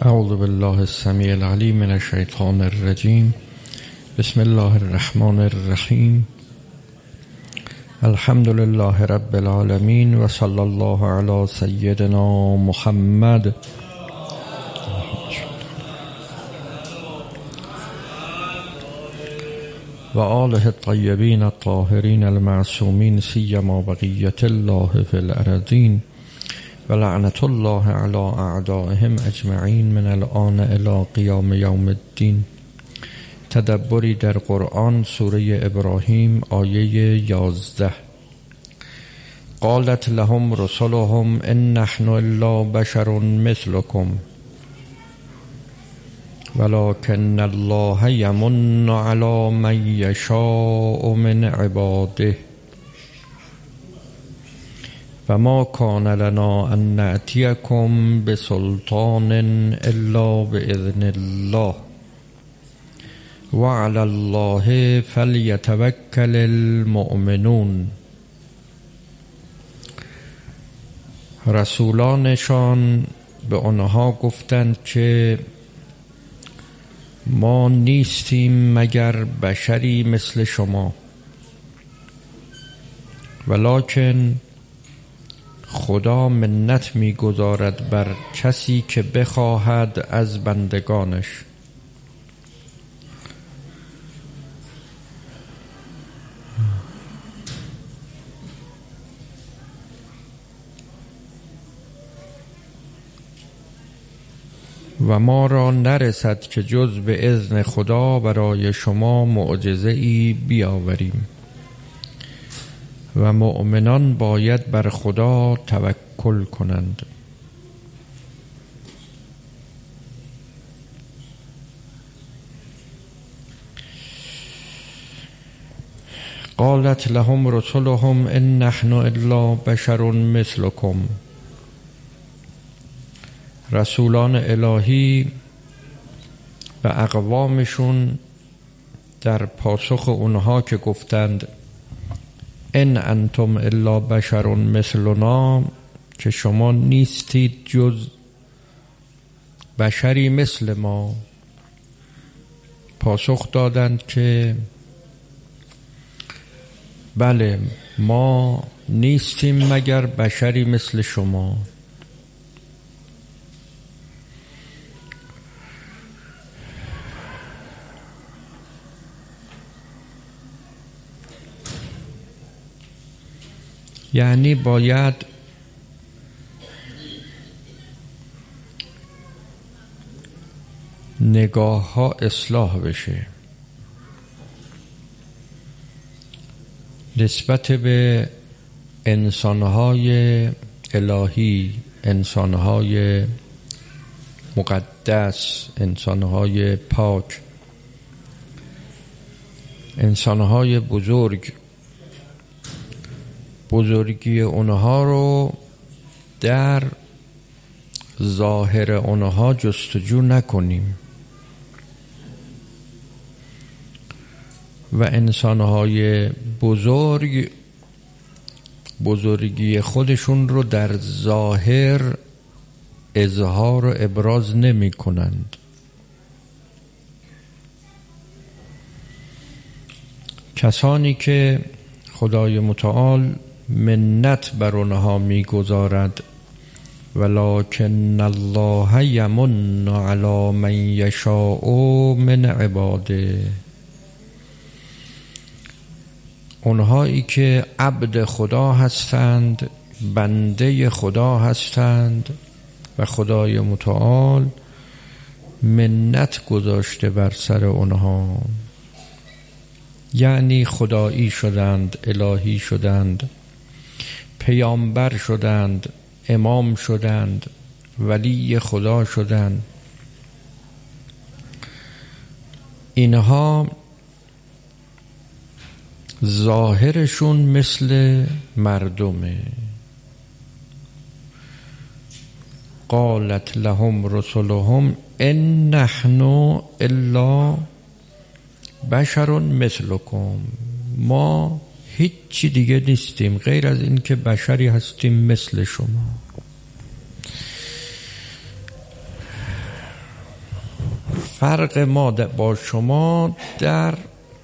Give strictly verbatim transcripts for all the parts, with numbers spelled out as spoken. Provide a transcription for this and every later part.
اعوذ بالله السمیع العلیم من الشیطان الرجیم. بسم الله الرحمن الرحیم. الحمد لله رب العالمین و صلی الله علی سیدنا محمد و آله الطیبین الطاهرین المعصومین سیما بقیة الله فی الارضین و لعنت الله علی اعدائهم اجمعین من الآن الی قیام یوم الدین. تدبری در قرآن، سوره ابراهیم، آیه یازده. قالت لهم رسلهم ان نحن الا بشر مثلكم ولكن الله يمن على من يشاء من عباده وما كان لنا ان نأتيكم بسلطان الا بإذن الله وعلى الله فليتوكل المؤمنون. رسولانشان به آنها گفتند که ما نیستیم مگر بشری مثل شما، ولکن خدا منت می‌گذارد بر کسی که بخواهد از بندگانش. و ما را نرسد که جز به اذن خدا برای شما معجزه‌ای بیاوریم و مؤمنان باید بر خدا توکل کنند. قالت لهم رسلهم ان نحن الا بشر مثلكم. رسولان الهی و اقوامشون در پاسخ اونها که گفتند ان انتم الا بشر مثلنا، که شما نیستید جز بشری مثل ما، پاسخ دادند که بله، ما نیستیم مگر بشری مثل شما. یعنی باید نگاه ها اصلاح بشه نسبت به انسانهای الهی، انسانهای مقدس، انسانهای پاک، انسانهای بزرگ. بزرگی اونها رو در ظاهر اونها جستجو نکنیم و انسانهای بزرگ بزرگی خودشون رو در ظاهر اظهار و ابراز نمی کنند. کسانی که خدای متعال منت بر آنها می‌گذارد ولکن الله یمن علی من یشاء من عباده، اونهایی که عبد خدا هستند، بنده خدا هستند و خدای متعال منت گذاشته بر سر اونها، یعنی خدایی شدند، الهی شدند، پیامبر شدند، امام شدند، ولی خدا شدند. اینها ظاهرشون مثل مردمه. قالت لهم رسلهم ان نحن الا بشر مثلكم، ما هیچی دیگه نیستیم غیر از این که بشری هستیم مثل شما. فرق ما با شما در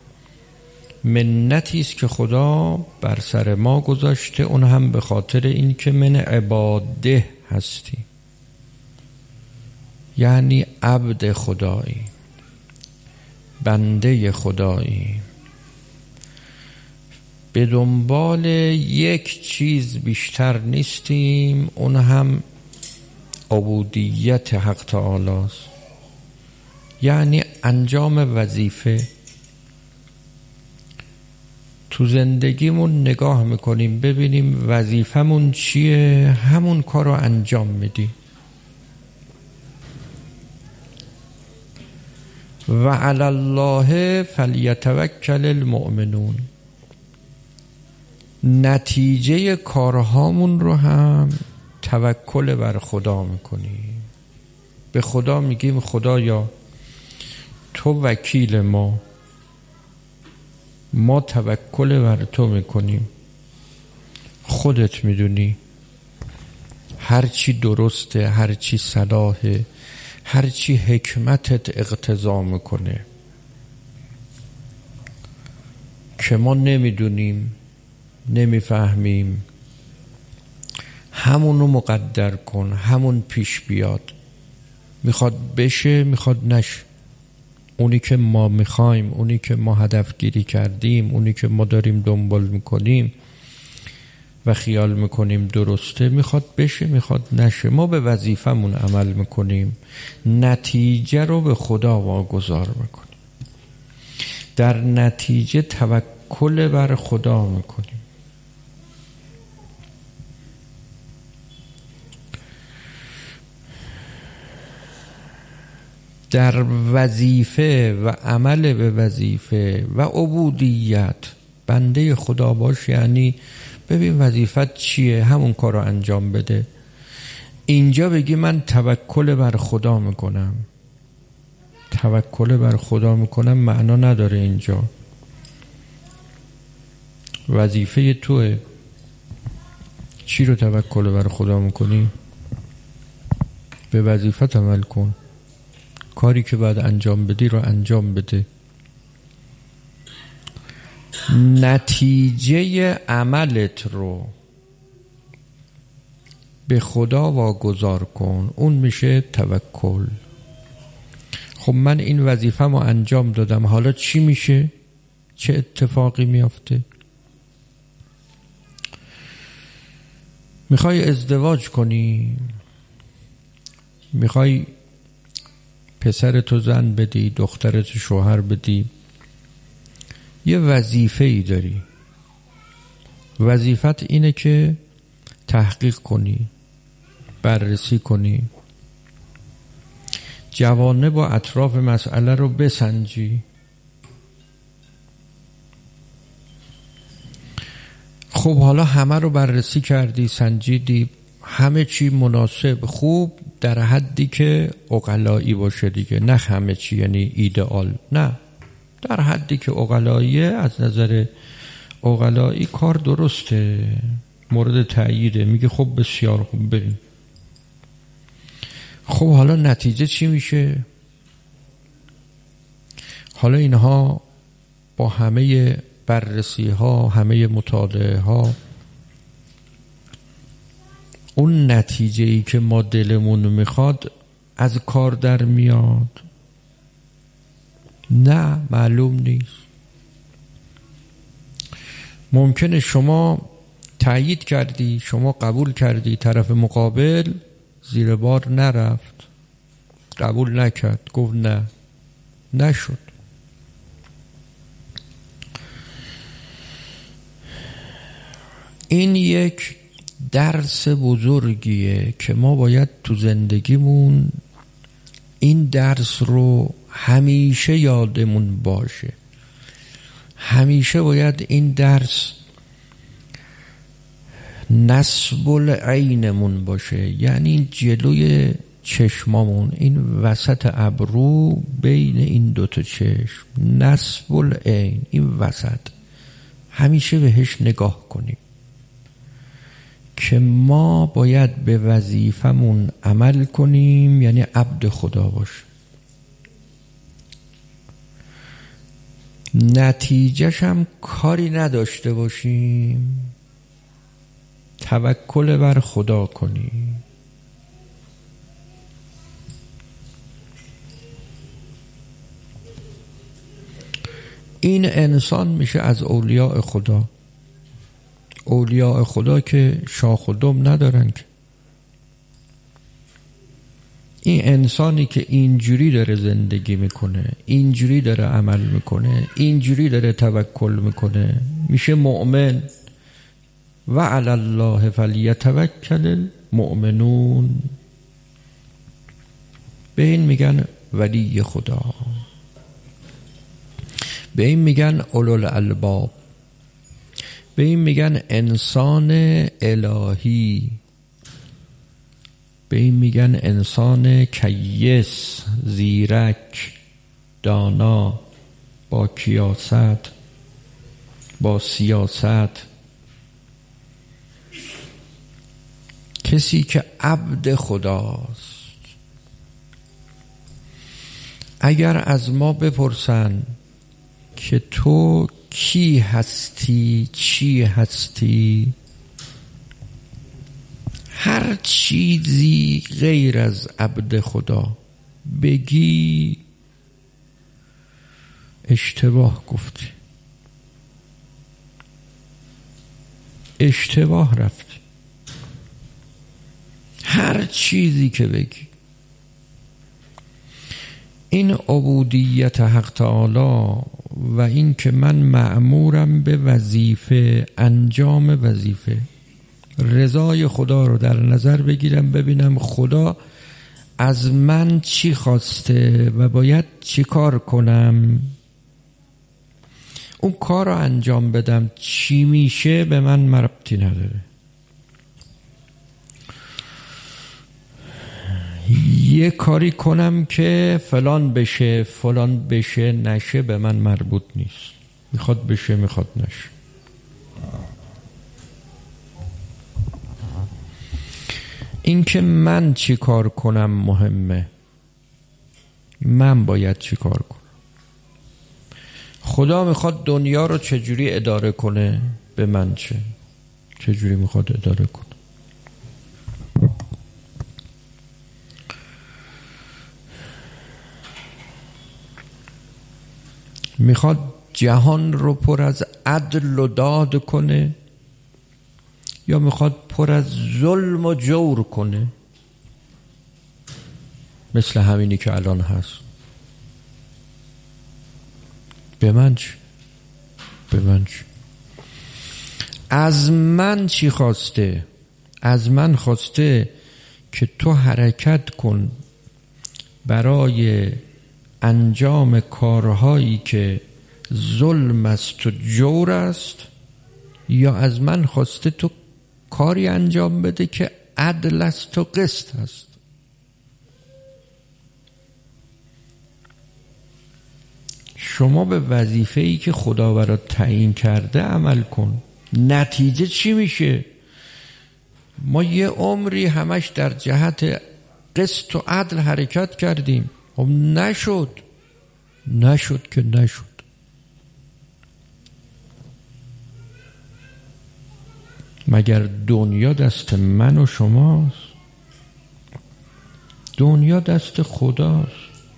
منتی است که خدا بر سر ما گذاشته، اون هم به خاطر این که من عباده هستی، یعنی عبد خدایی، بنده خدایی، به دنبال یک چیز بیشتر نیستیم، اون هم عبودیت حق تعالی است، یعنی انجام وظیفه. تو زندگیمون نگاه میکنیم ببینیم وظیفمون چیه، همون کار رو انجام میدیم. و علی الله فلیتوکل المؤمنون، نتیجه کارهامون رو هم توکل بر خدا میکنیم. به خدا میگیم خدایا تو وکیل ما، ما توکل بر تو میکنیم، خودت میدونی هرچی درسته، هرچی صلاحه، هرچی حکمتت اقتضا میکنه که ما نمیدونیم، نمیفهمیم، همونو مقدر کن، همون پیش بیاد. میخواد بشه، میخواد نشه. اونی که ما میخوایم، اونی که ما هدف گیری کردیم، اونی که ما داریم دنبال میکنیم و خیال میکنیم درسته، میخواد بشه، میخواد نشه. ما به وظیفمون عمل میکنیم، نتیجه رو به خدا واگذار میکنیم، در نتیجه توکل بر خدا میکنیم. در وظیفه و عمل به وظیفه و عبودیت بنده خدا باش، یعنی ببین وظیفت چیه، همون کار رو انجام بده. اینجا بگی من توکل بر خدا میکنم، توکل بر خدا میکنم معنا نداره. اینجا وظیفه توه، چی رو توکل بر خدا میکنی؟ به وظیفت عمل کن، کاری که باید انجام بدی رو انجام بده. نتیجه عملت رو به خدا واگذار کن، اون میشه توکل. خب من این وظیفه‌مو انجام دادم، حالا چی میشه؟ چه اتفاقی میافته؟ میخوای ازدواج کنی، میخوای پسرتو زن بدی، دخترتو شوهر بدی، یه وظیفه ای داری. وظیفت اینه که تحقیق کنی، بررسی کنی، جوانب و اطراف مسئله رو بسنجی. خب حالا همه رو بررسی کردی، سنجیدی، همه چی مناسب، خوب، در حدی که عقلایی باشه دیگه، نه همه چی یعنی ایدئال، نه، در حدی که عقلاییه. از نظر عقلایی کار درسته، مورد تأییده، میگه خب بسیار خوب، بریم. خب حالا نتیجه چی میشه؟ حالا اینها با همه بررسی ها، همه مطالعه ها، اون نتیجه ای که ما دلمون میخواد از کار در میاد؟ نه، معلوم نیست. ممکنه شما تأیید کردی، شما قبول کردی، طرف مقابل زیر بار نرفت، قبول نکرد، گفت نه، نشد. این یک درس بزرگیه که ما باید تو زندگیمون این درس رو همیشه یادمون باشه. همیشه باید این درس نصب العینمون باشه، یعنی جلوی چشمامون، این وسط ابرو، بین این دوتا چشم، نصب العین، این وسط همیشه بهش نگاه کنیم که ما باید به وظیفمون عمل کنیم، یعنی عبد خدا باش. نتیجهش هم کاری نداشته باشیم، توکل بر خدا کنیم. این انسان میشه از اولیاء خدا. اولیاء خدا که شاخ و دم ندارن که. این انسانی که اینجوری داره زندگی میکنه، اینجوری داره عمل میکنه، اینجوری داره توکل میکنه، میشه مؤمن. و علی الله فلیتوکل المؤمنون. به این میگن ولی خدا، به این میگن اولوالالباب، به این میگن انسان الهی، به این میگن انسان کیس، زیرک، دانا، با کیاست، با سیاست. کسی که عبد خداست. اگر از ما بپرسن که تو کی هستی، چی هستی، هر چیزی غیر از عبد خدا بگی اشتباه گفتی، اشتباه رفتی. هر چیزی که بگی. این عبودیت حق تعالی و این که من مأمورم به وظیفه، انجام وظیفه، رضای خدا رو در نظر بگیرم، ببینم خدا از من چی خواسته و باید چی کار کنم، اون کار رو انجام بدم. چی میشه به من مربوطی نداره. یه کاری کنم که فلان بشه، فلان بشه، نشه، به من مربوط نیست. میخواد بشه، میخواد نشه. این که من چی کار کنم مهمه. من باید چی کار کنم. خدا میخواد دنیا رو چجوری اداره کنه، به من چه؟ چجوری میخواد اداره کنه؟ میخواد جهان رو پر از عدل و داد کنه یا میخواد پر از ظلم و جور کنه، مثل همینی که الان هست؟ به من چی؟ به من چی؟ از من چی خواسته؟ از من خواسته که تو حرکت کن برای انجام کارهایی که ظلم است و جور است، یا از من خواسته تو کاری انجام بده که عدل است و قسط است؟ شما به وظیفه‌ای که خدا برات تعیین کرده عمل کن. نتیجه چی میشه؟ ما یه عمری همش در جهت قسط و عدل حرکت کردیم، خب نشد. نشد که نشد. مگر دنیا دست من و شماست؟ دنیا دست خداست.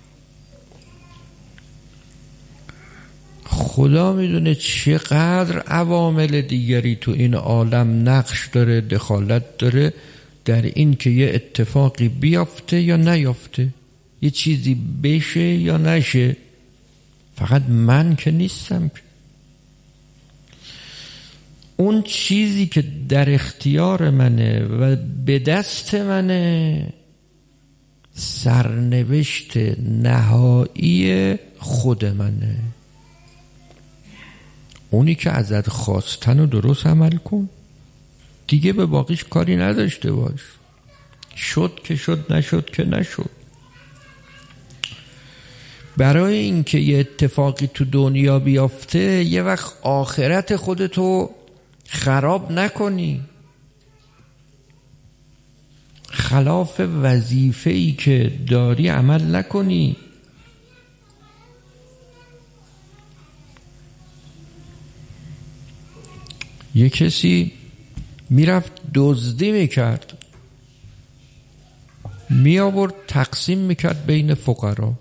خدا میدونه چقدر عوامل دیگری تو این عالم نقش داره، دخالت داره در این که یه اتفاقی بیافته یا نیافته، یه چیزی بشه یا نشه. فقط من که نیستم که. اون چیزی که در اختیار منه و به دست منه، سرنوشت نهایی خود منه. اونی که ازت خواستن و درست عمل کن، دیگه به باقیش کاری نداشته باش. شد که شد، نشد که نشد. برای اینکه یه اتفاقی تو دنیا بیافته یه وقت آخرت خودتو خراب نکنی، خلاف وظیفه‌ای که داری عمل نکنی. یه کسی میرفت دزدی میکرد، می آورد تقسیم میکرد بین فقرا.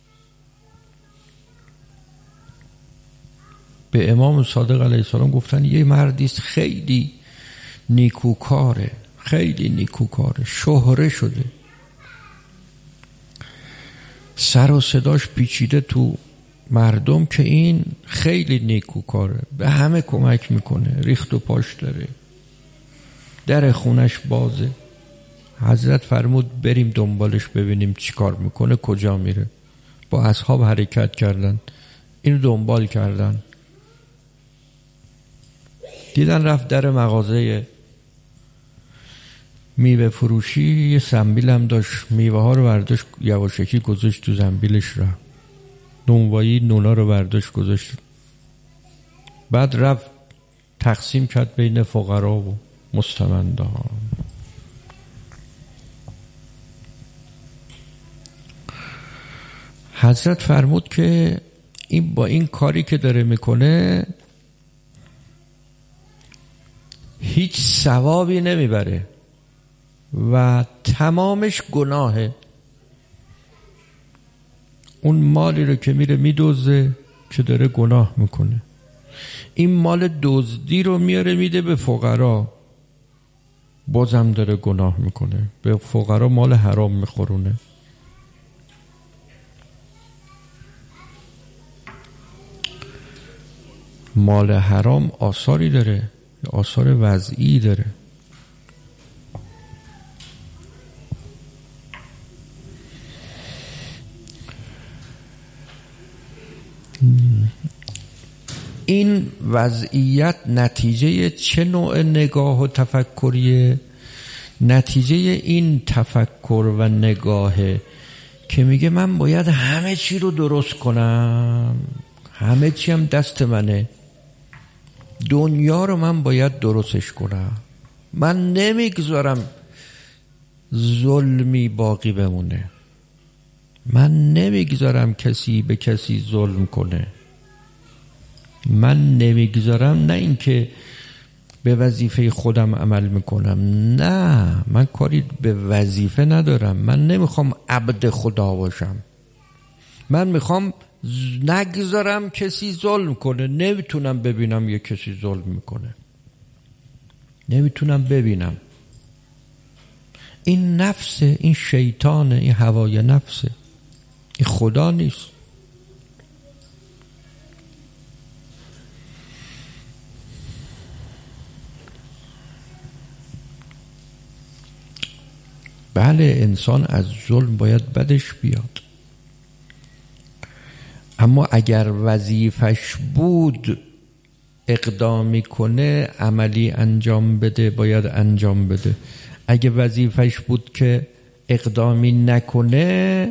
به امام صادق علیه السلام گفتن یه مردیست خیلی نیکوکاره، خیلی نیکوکاره، شهره شده، سر و صداش پیچیده تو مردم که این خیلی نیکوکاره، به همه کمک میکنه، ریخت و پاش داره، در خونش بازه. حضرت فرمود بریم دنبالش ببینیم چی کار میکنه، کجا میره. با اصحاب حرکت کردن، اینو دنبال کردن، دیدن رفت در مغازه میوه فروشی، یه زنبیل هم داشت، میوه ها رو برداشت یواشکی گذاشت تو زنبیلش، را نونوایی نونا رو برداشت گذاشت، بعد رفت تقسیم کرد بین فقرا و مستمندان. حضرت فرمود که این با این کاری که داره میکنه هیچ ثوابی نمیبره و تمامش گناهه. اون مالی رو که میره میدوزه که داره گناه میکنه، این مال دزدی رو میاره میده به فقرا، بازم داره گناه میکنه، به فقرا مال حرام میخورونه. مال حرام آثاری داره، آثار وضعی داره. این وضعیت نتیجه چه نوع نگاه و تفکریه؟ نتیجه این تفکر و نگاهه که میگه من باید همه چی رو درست کنم، همه چی هم دست منه، دنیا رو من باید درستش کنم، من نمیگذارم ظلمی باقی بمونه، من نمیگذارم کسی به کسی ظلم کنه، من نمیگذارم نه اینکه به وظیفه خودم عمل میکنم، نه من کاری به وظیفه ندارم، من نمیخوام عبد خدا باشم، من میخوام نگذارم کسی ظلم کنه، نمیتونم ببینم یه کسی ظلم میکنه، نمیتونم ببینم. این نفسه، این شیطانه، این هوای نفسه، این خدا نیست. بله انسان از ظلم باید بدش بیاد، اما اگر وظیفش بود اقدامی کنه، عملی انجام بده، باید انجام بده. اگه وظیفش بود که اقدامی نکنه،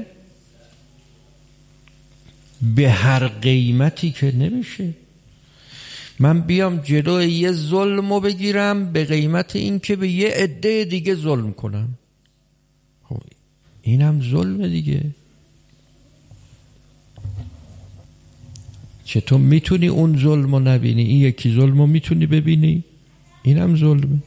به هر قیمتی که نمیشه. من بیام جلوی یه ظلمو بگیرم به قیمت این که به یه عده دیگه ظلم کنم، خب اینم ظلمه دیگه. چطور میتونی اون ظلمو نبینی؟ این یکی ظلمو میتونی ببینی؟ اینم ظلمه.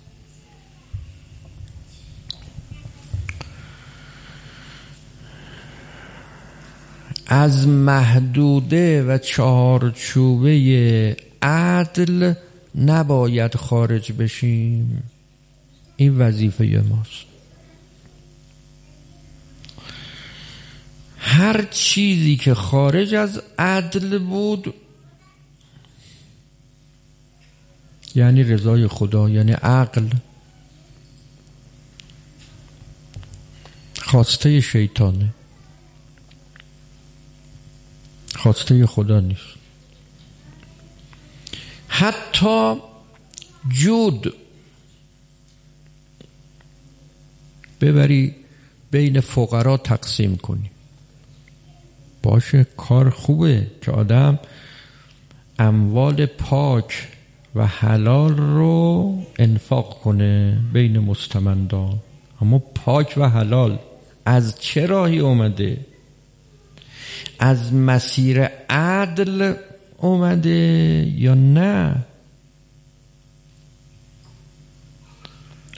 از محدوده و چارچوبه عدل نباید خارج بشیم، این وظیفه ماست. هر چیزی که خارج از عدل بود یعنی رضای خدا، یعنی عقل، خواسته شیطانه، خواسته خدا نیست. حتی جود ببری بین فقرا تقسیم کنی، باشه، کار خوبه که آدم اموال پاک و حلال رو انفاق کنه بین مستمندان، اما پاک و حلال از چه راهی اومده؟ از مسیر عدل اومده یا نه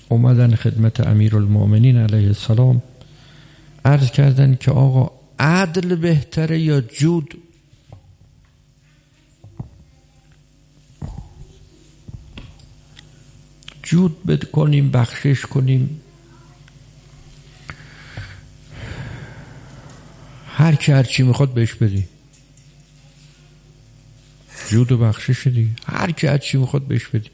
اومدن خدمت امیرالمؤمنین علیه السلام، عرض کردن که آقا عدل بهتره یا جود؟ جود بد کنیم، بخشش کنیم، هر کی هر چی میخواد بهش بدی. جود و بخشش دی، هر کی هر چی میخواد بهش بدی.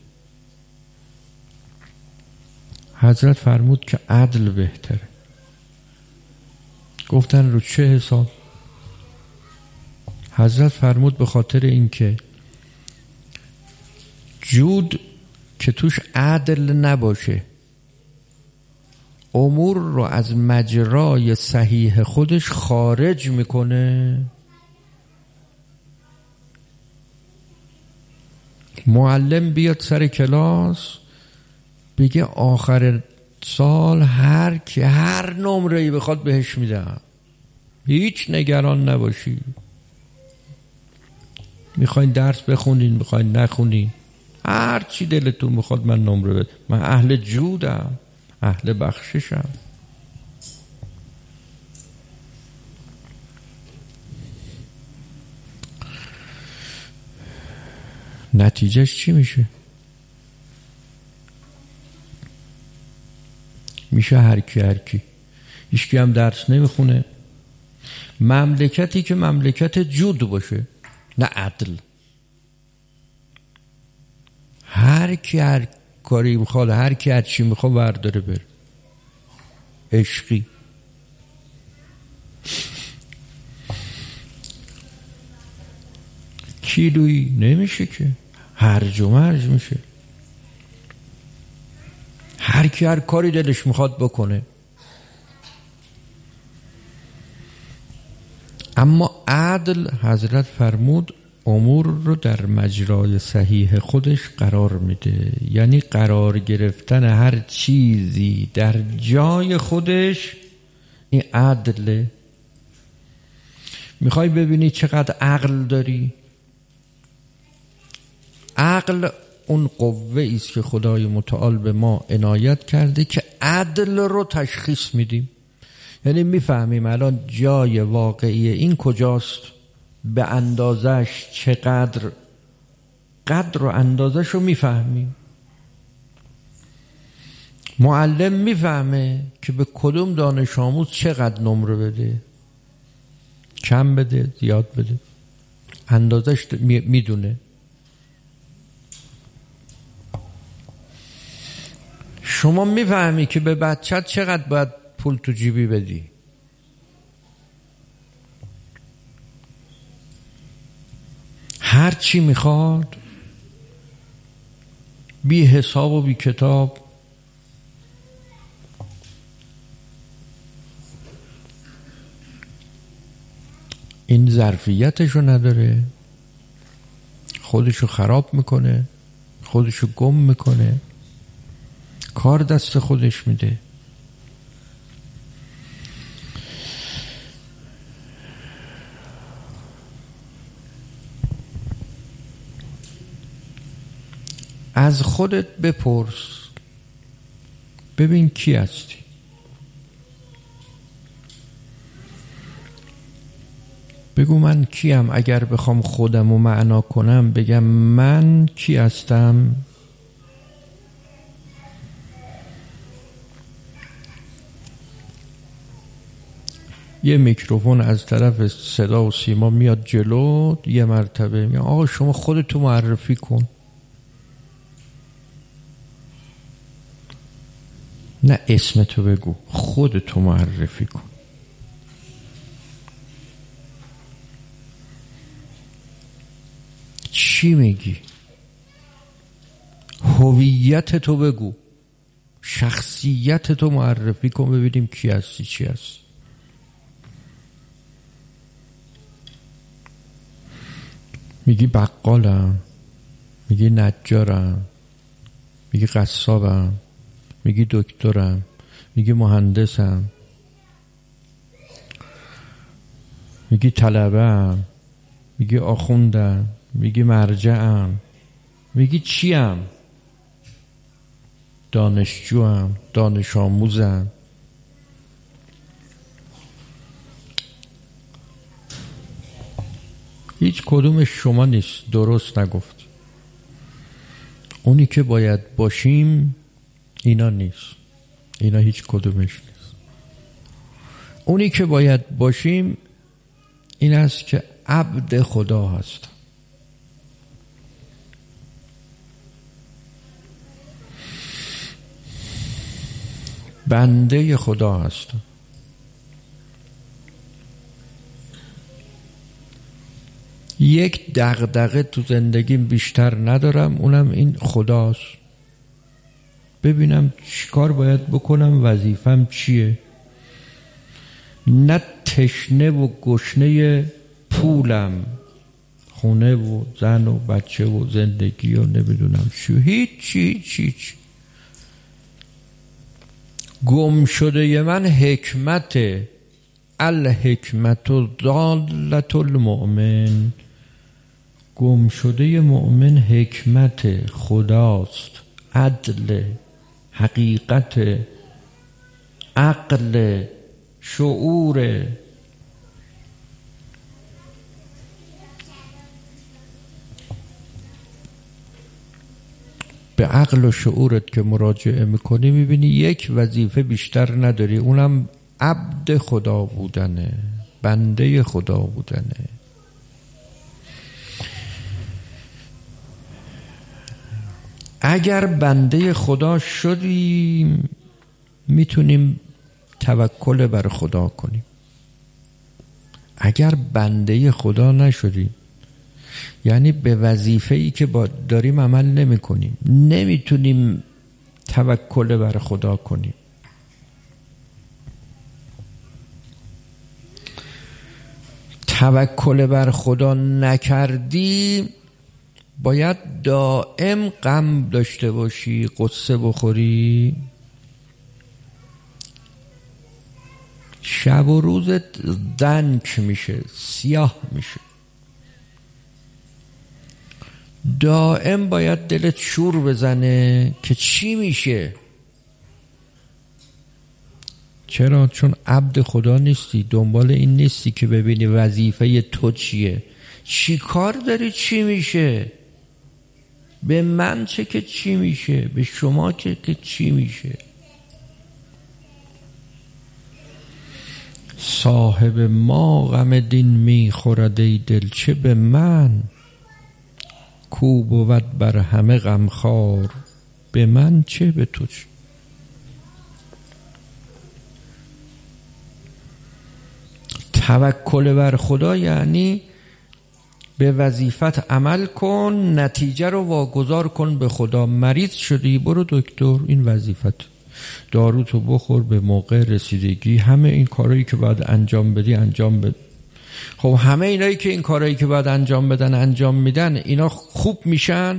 حضرت فرمود که عدل بهتره. گفتن رو چه حساب؟ حضرت فرمود به خاطر اینکه جود که توش عدل نباشه امور رو از مجرای صحیح خودش خارج میکنه. معلم بیاد سر کلاس بگه آخر سال هر کی هر نمره‌ای بخواد بهش میدم، هیچ نگران نباشی، میخواین درس بخونین میخواین نخونین، هر چی دلتون میخواد من نمره بده. من اهل جودم، اهل بخششم. نتیجهش چی میشه؟ میشه هر کی هر کی، هیچ کی هم درس نمیخونه. مملکتی که مملکت جود باشه نه عدل، هر کی هر کاری میخواد، هر کی هر چی میخواد برداره بره. عشقی کیلویی نمیشه که، هرج و مرج میشه. هر کی هر کاری دلش میخواد بکنه. اما عدل حضرت فرمود امور رو در مجرای صحیح خودش قرار میده، یعنی قرار گرفتن هر چیزی در جای خودش، این عدله. میخوای ببینی چقدر عقل داری؟ عقل اون قوه است که خدای متعال به ما عنایت کرده که عدل رو تشخیص میدیم. یعنی میفهمیم الان جای واقعی این کجاست، به اندازش چقدر، قدر و اندازش رو میفهمیم. معلم میفهمه که به کدوم دانش آموز چقدر نمره بده، کم بده زیاد بده، اندازش میدونه. شما میفهمی که به بچت چقدر باید پول تو جیبی بدی. هر چی میخواد بی حساب و بی کتاب. این ظرفیتشو نداره، خودشو خراب میکنه، خودشو گم میکنه، کار دست خودش میده. از خودت بپرس ببین کی هستی. بگو من کیم؟ اگر بخوام خودم رو معنا کنم بگم من کی هستم؟ یه میکروفون از طرف صدا و سیما میاد جلو، یه مرتبه میگه آقا شما خودتو معرفی کن. نه اسمتو بگو، خودتو معرفی کن. چی میگی؟ هویتتو بگو، شخصیتتو معرفی کن، ببینیم کی هستی چی هستی. میگی بقالم، میگی نجارم، میگی قصابم، میگی دکترم، میگی مهندسم، میگی طلبه‌ام، میگی آخوندم، میگی مرجعم، میگی چیم؟ دانشجوام، دانش آموزم. هیچ کدومش شما نیست، درست نگفت. اونی که باید باشیم اینا نیست، اینا هیچ کدومش نیست. اونی که باید باشیم این است که عبد خدا هست. بنده خدا هست. یک دغدغه تو زندگیم بیشتر ندارم، اونم این خداست. ببینم چیکار باید بکنم، وظیفم چیه. نه تشنه و گشنه پولم، خونه و زن و بچه و زندگی و نمیدونم چی، هیچ چی چی چی. گم شده من حکمت، الحکمت ضالة المؤمن. گم شده مؤمن حکمت خداست، عدل، حقیقت، عقل، شعور. به عقل و شعورت که مراجعه میکنی میبینی یک وظیفه بیشتر نداری، اونم عبد خدا بودنه، بنده خدا بودنه. اگر بنده خدا شدیم میتونیم توکل بر خدا کنیم. اگر بنده خدا نشدیم یعنی به وظیفه‌ای که با داریم عمل نمی کنیم، نمیتونیم توکل بر خدا کنیم. توکل بر خدا نکردی باید دائم غم داشته باشی، قصه بخوری، شب و روزت دنک میشه، سیاه میشه. دائم باید دلت شور بزنه که چی میشه. چرا؟ چون عبد خدا نیستی، دنبال این نیستی که ببینی وظیفه تو چیه، چی کار داری، چی میشه. به من چه که چی میشه، به شما چه که چی میشه. صاحب ما غم دین میخورد ای دل، چه به من کو بود بر همه غمخوار. به من چه، به تو چه. توکل بر خدا یعنی به وظیفت عمل کن، نتیجه رو واگذار کن به خدا. مریض شدی برو دکتر، این وظیفت. داروتو بخور، به موقع رسیدگی همه این کارهایی که باید انجام بدی انجام بده. خب همه اینایی که این کارهایی که باید انجام بدن انجام میدن، اینا خوب میشن؟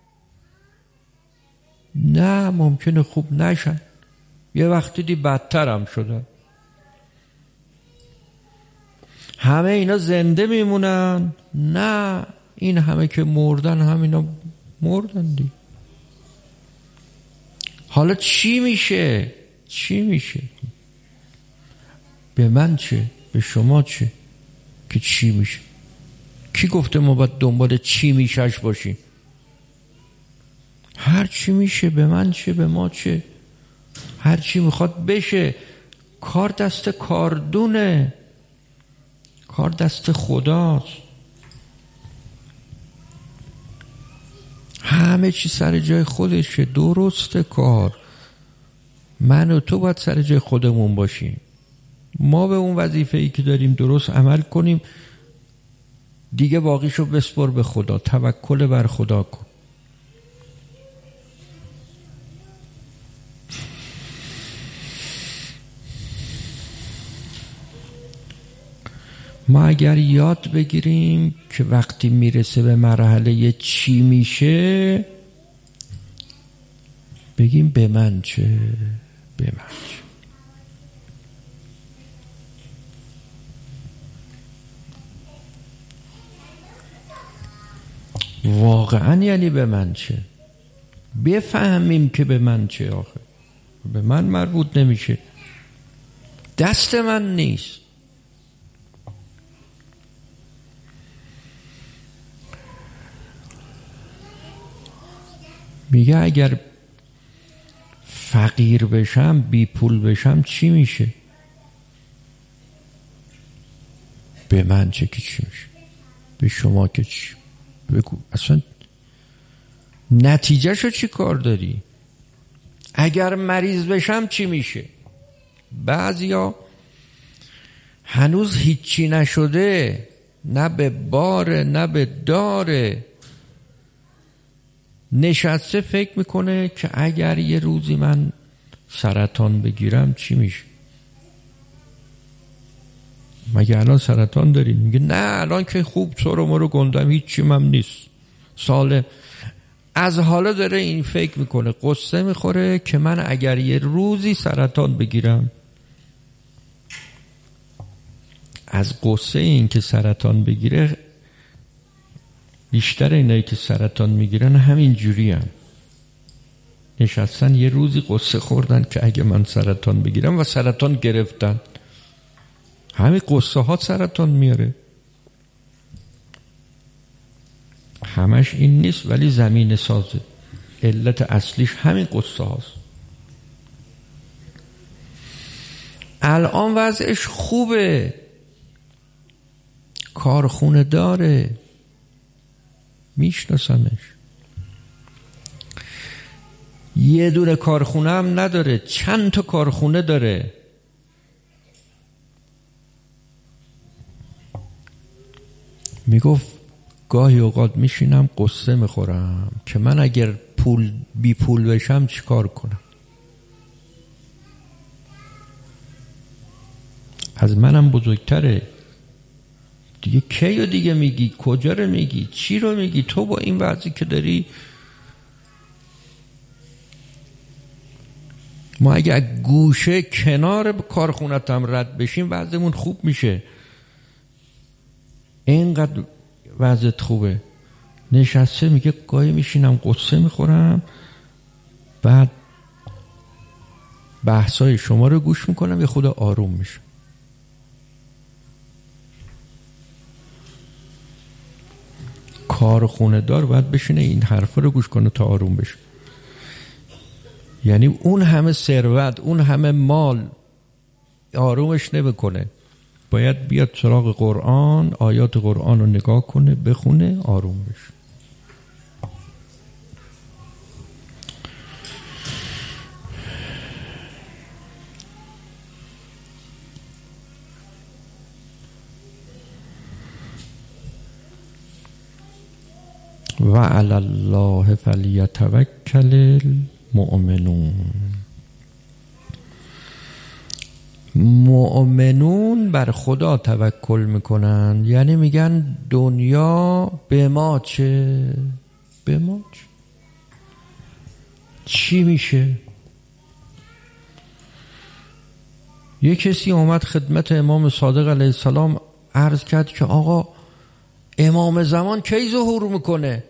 نه، ممکنه خوب نشن، یه وقتی دی بدتر هم شدن. همه اینا زنده میمونن؟ نه، این همه که مردن هم اینا مردن دی. حالا چی میشه؟ چی میشه؟ به من چه؟ به شما چه که چی میشه؟ کی گفته ما باید دنبال چی میشهش باشیم؟ هر چی میشه به من چه، به ما چه. هر چی میخواد بشه. کار دست کاردونه، کار دست خداست. همه چی سر جای خودشه، درسته کار. من و تو باید سر جای خودمون باشیم. ما به اون وظیفه‌ای که داریم درست عمل کنیم، دیگه باقیشو بسپر به خدا. توکل بر خدا کن. ما اگر یاد بگیریم که وقتی میرسه به مرحله چی میشه بگیم به من چه، به من چه. واقعا یعنی به من چه. بفهمیم که به من چه. آخه به من مربوط نمیشه، دست من نیست. میگه اگر فقیر بشم، بی پول بشم چی میشه؟ به من چه که چی میشه؟ به شما که چی؟ بگو اصلا نتیجه شو چی کار داری؟ اگر مریض بشم چی میشه؟ بعضیا هنوز هیچی نشده، نه به باره نه به داره، نشسته فکر میکنه که اگر یه روزی من سرطان بگیرم چی میشه؟ مگه الان سرطان داری؟ میگه نه الان که خوب سر و مرو گندم، هیچی من نیست، سالم. از حالا داره این فکر میکنه، قصه میخوره که من اگر یه روزی سرطان بگیرم. از قصه این که سرطان بگیره، بیشتر اینایی که سرطان میگیرن همین جوری هم نشستن یه روزی قصه خوردن که اگه من سرطان بگیرم و سرطان گرفتن. همین قصه ها سرطان میاره، همش این نیست ولی زمین سازه. علت اصلیش همین قصه هاست. الان وضعش خوبه، کارخونه داره، میشناسمش. یه دونه کارخونه هم نداره، چند تا کارخونه داره. میگفت گاهی اوقات میشینم قصه میخورم که من اگر پول بی پول بشم چیکار کنم؟ از منم بزرگتره دیگه. کی رو دیگه میگی؟ کجا رو میگی؟ چی رو میگی؟ تو با این وضعی که داری، ما اگه گوشه کنار کارخونت هم رد بشیم وضعمون خوب میشه. اینقدر وضعت خوبه. نشسته میگه گاهی میشینم قصه میخورم، بعد بحثای شما رو گوش میکنم، یه خود آروم میشه. کارخونه دار باید بشینه این حرفا رو گوش کنه تا آروم بشه. یعنی اون همه ثروت، اون همه مال آرومش نمیکنه، باید بیاد سراغ قرآن، آیات قرآن رو نگاه کنه، بخونه، آروم بشه. و علی الله فلیتوکل المؤمنون. مؤمنون بر خدا توکل میکنن، یعنی میگن دنیا به ما چه؟ به ما چه؟ چی میشه؟ یه کسی اومد خدمت امام صادق علیه السلام عرض کرد که آقا امام زمان کی ظهور میکنه؟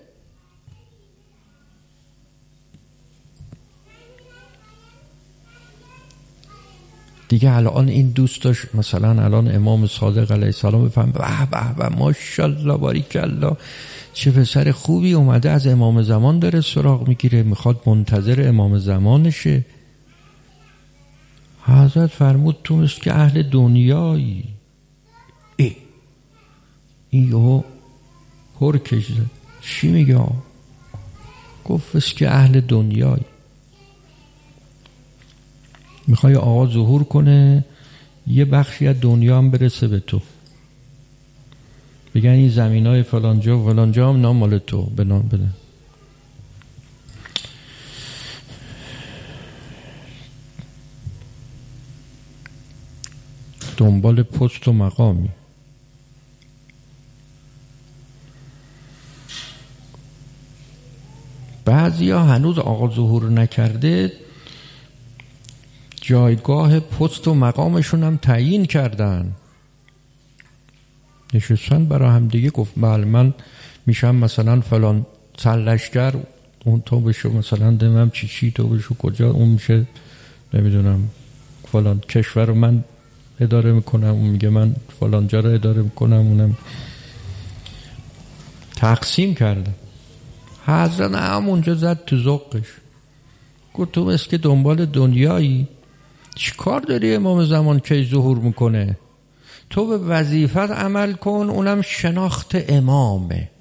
دیگه الان این دوست داشت مثلا الان امام صادق علیه السلام بفهم به به به ماشاءالله باریکالله چه پسر خوبی اومده، از امام زمان داره سراغ میگیره، میخواد منتظر امام زمانشه. حضرت فرمود تو مثل که اهل دنیایی. ای این یهو هرکش زد. چی میگه؟ گفت مثل که اهل دنیایی. میخوای آقا ظهور کنه یه بخشی از دنیا هم برسه به تو، بگن این زمینای فلانجا و فلانجا هم نام مال تو، به نام بده. دنبال پست و مقامی. بعضی ها هنوز آقا ظهور نکرده جایگاه پست و مقامشون هم تعیین کردن، نشستن برای هم دیگه گفت بله من میشم مثلا فلان سرلشکر اون تو بشو مثلا دمم چی چی، تو بشو کجا، اون میشه نمیدونم فلان کشور رو من اداره میکنم، اون میگه من فلان جا رو اداره میکنم، اونم تقسیم کرده. حضرت همونجا زد تو ذوقش، گفت تو مثل که دنبال دنیایی، چی کار داری امام زمان کی ظهور میکنه؟ تو به وظیفت عمل کن، اونم شناخت امامه،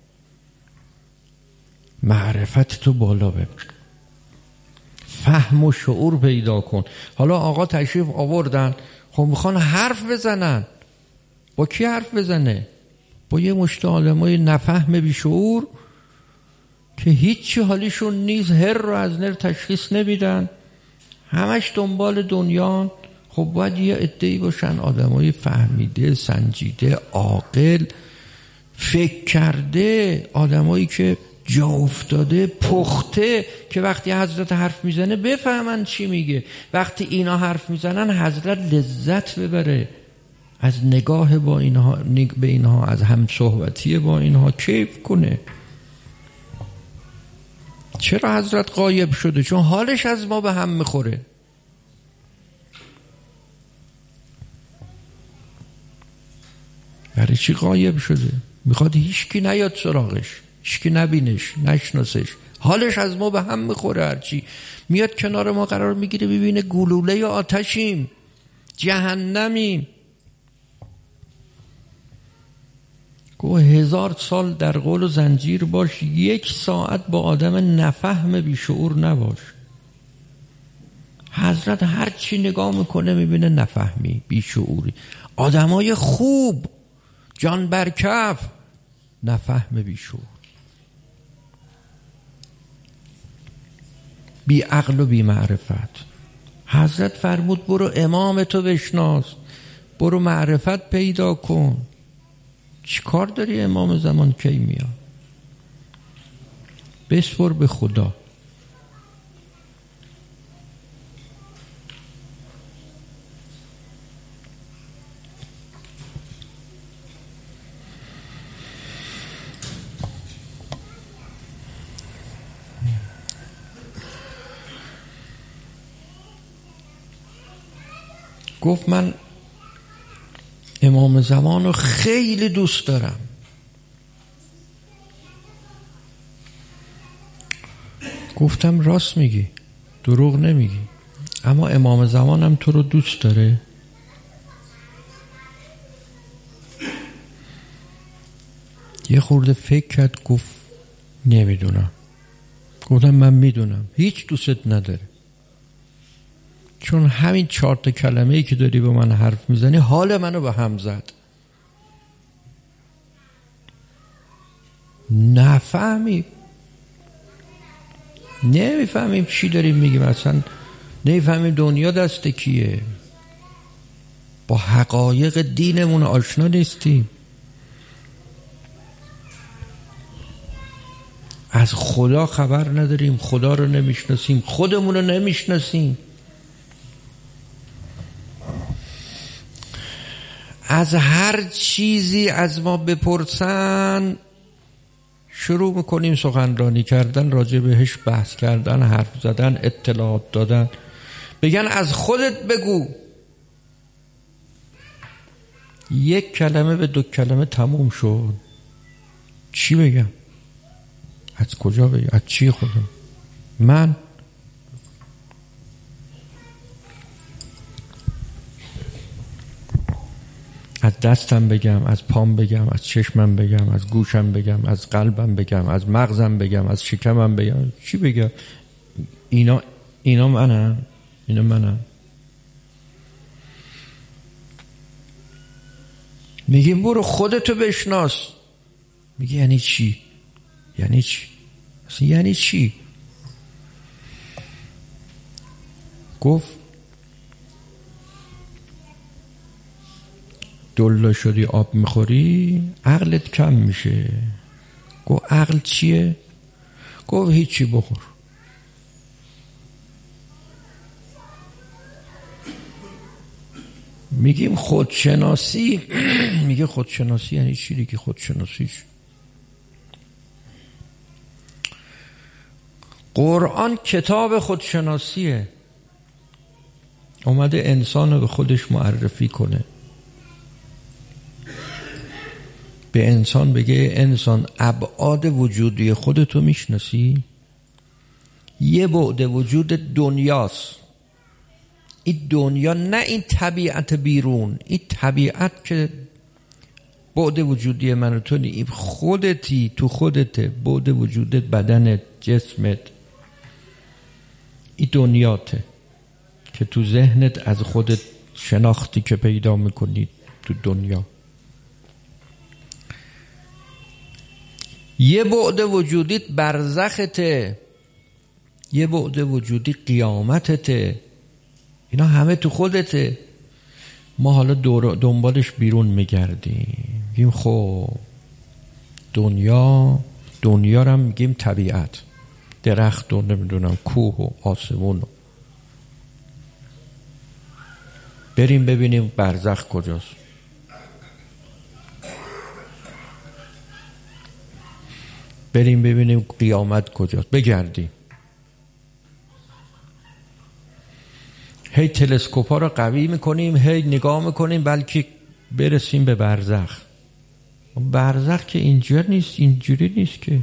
معرفت تو بالا ببر، فهم و شعور پیدا کن. حالا آقا تشریف آوردن، خب میخوان حرف بزنن، با کی حرف بزنه؟ با یه مشت آدمای نفهم بی شعور که هیچی حالیشون نیست، هر رو از نر تشخیص نمیدن، همش دنبال دنیا. خب باید یه عده‌ای باشن آدمای فهمیده، سنجیده، عاقل، فکر کرده، آدمایی که جا افتاده، پخته، که وقتی حضرت حرف میزنه بفهمن چی میگه، وقتی اینا حرف میزنن حضرت لذت ببره از نگاه با اینها، به اینها، از هم صحبتی با اینها، کیف کنه. چرا حضرت غایب شده؟ چون حالش از ما به هم میخوره. برای چی غایب شده؟ میخواد هیچکی نیاد سراغش، هیچکی نبینش، نشناسش، حالش از ما به هم میخوره. هرچی میاد کنار ما قرار میگیره ببینه گلوله آتشیم، جهنمیم. گوه هزار سال در قول و زنجیر باش، یک ساعت با آدم نفهم بیشعور نباش. حضرت هر چی نگاه میکنه میبینه نفهمی، بیشعوری. آدمای خوب، جان برکف، نفهم بیشعور، بی عقل و بی معرفت. حضرت فرمود برو امام تو بشناس، برو معرفت پیدا کن. چی کار داری امام زمان کی میاد؟ بسپر به خدا. گفت من امام زمان رو خیلی دوست دارم. گفتم راست میگی، دروغ نمیگی، اما امام زمانم تو رو دوست داره؟ یه خورده فکر کرد، گفت نمیدونم. گفتم من میدونم هیچ دوست نداره، چون همین چهار تا کلمه‌ای که داری به من حرف میزنی حال منو به هم زد. نفهمی، نمیفهمیم چی داریم میگیم، اصلا نمیفهمیم دنیا دست کیه، با حقایق دینمون آشنا نیستیم، از خدا خبر نداریم، خدا رو نمیشناسیم، خودمون رو نمیشناسیم. از هر چیزی از ما بپرسن شروع میکنیم سخنرانی کردن، راجع بهش بحث کردن، حرف زدن، اطلاعات دادن. بگن از خودت بگو، یک کلمه به دو کلمه تموم شد. چی بگم؟ از کجا بگم؟ از چی خودم؟ من از دستم بگم، از پام بگم، از چشمم بگم، از گوشم بگم، از قلبم بگم، از مغزم بگم، از شکمم بگم؟ چی بگم؟ اینا اینا منم، اینا منم. میگیم برو خودتو بشناس. میگه یعنی چی؟ یعنی چی؟ اصلا یعنی چی؟ گفت دلا شدی آب میخوری عقلت کم میشه. گفت عقل چیه؟ گفت هیچی، بخور. میگیم خودشناسی. میگه خودشناسی یعنی چی دیگه؟ خودشناسیش قرآن کتاب خودشناسیه، اومده انسان رو به خودش معرفی کنه، به انسان بگه انسان ابعاد وجودی خودتو میشناسی؟ یه بعد وجود دنیاست، این دنیا نه این طبیعت بیرون، این طبیعت که بعد وجودی من و تو نی، خودتی، تو خودته، بعد وجودت، بدنت، جسمت، این دنیاته که تو ذهنت از خودت شناختی که پیدا میکنی تو دنیا. یه بعد وجودیت برزخته، یه بعد وجودی قیامتته، اینا همه تو خودته. ما حالا دنبالش بیرون میگردیم، میگیم خب دنیا، دنیا رو هم میگیم طبیعت، درخت و نمیدونم کوه و آسمون. بریم ببینیم برزخ کجاست، بریم ببینیم قیامت کجاست، بگردیم. هی تلسکوپ ها رو قوی میکنیم، هی نگاه میکنیم بلکه برسیم به برزخ. برزخ که اینجور نیست، اینجوری نیست که.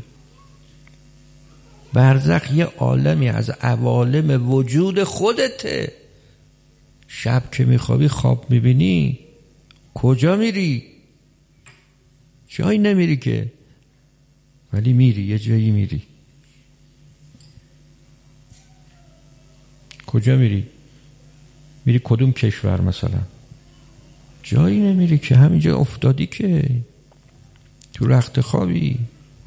برزخ یه عالمی از عوالم وجود خودته. شب که میخوابی خواب میبینی، کجا میری؟ جایی نمیری که، ولی میری، یه جایی میری. کجا میری؟ میری کدوم کشور مثلا؟ جایی نمیری که، همینجا افتادی که، تو رخت خوابی.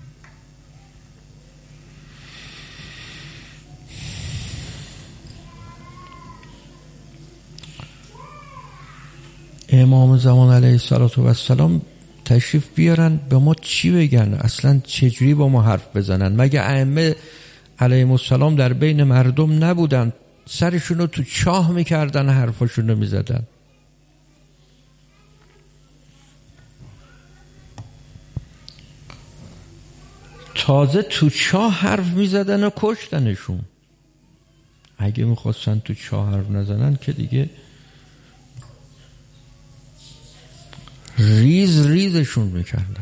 امام زمان علیه السلام تشریف بیارن به ما چی بگن، اصلا چجوری با ما حرف بزنن؟ مگه ائمه علیهم السلام در بین مردم نبودن؟ سرشونو تو چاه میکردن، حرفاشونو میزدن. تازه تو چاه حرف میزدن و کشتنشون. اگه میخواستن تو چاه حرف نزنن که دیگه ریز ریزشون میکردن.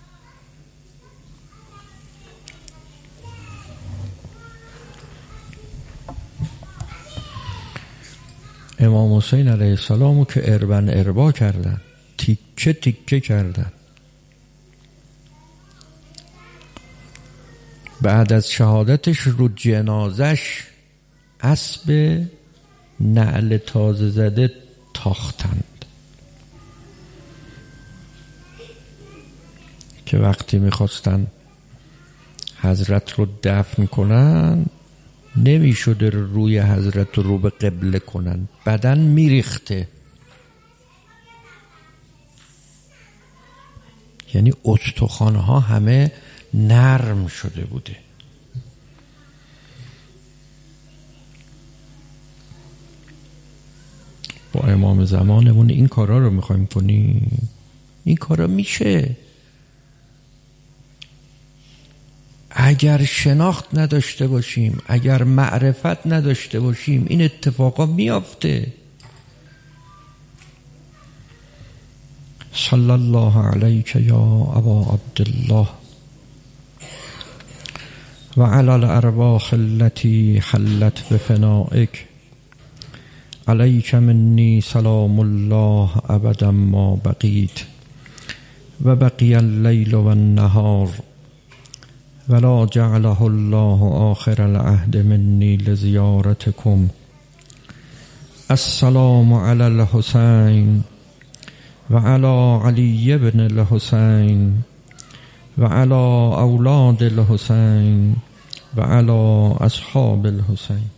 امام حسین علیه السلامو که اربن اربا کردن، تیکه تیکه کردن. بعد از شهادتش رو جنازش اسب نعل تازه زده تاختند که وقتی میخواستن حضرت رو دفن کنن نمیشده روی حضرت رو, رو به قبله کنن، بدن میریخته. یعنی استخوان‌ها همه نرم شده بوده. با امام زمانمون این کارا رو میخوایم کنیم؟ این کارا میشه. اگر شناخت نداشته باشیم، اگر معرفت نداشته باشیم، این اتفاقا میافته. صلی الله علیک یا ابا عبدالله و علی الارواح التي حلت بفنائک، علیک منی سلام الله ابدا ما بقیت و بقی اللیل و النهار ولا جعله الله آخر العهد منی لزیارتکم. السلام علی الحسین و علی علی بن الحسین و علی اولاد الحسین و علی اصحاب الحسین.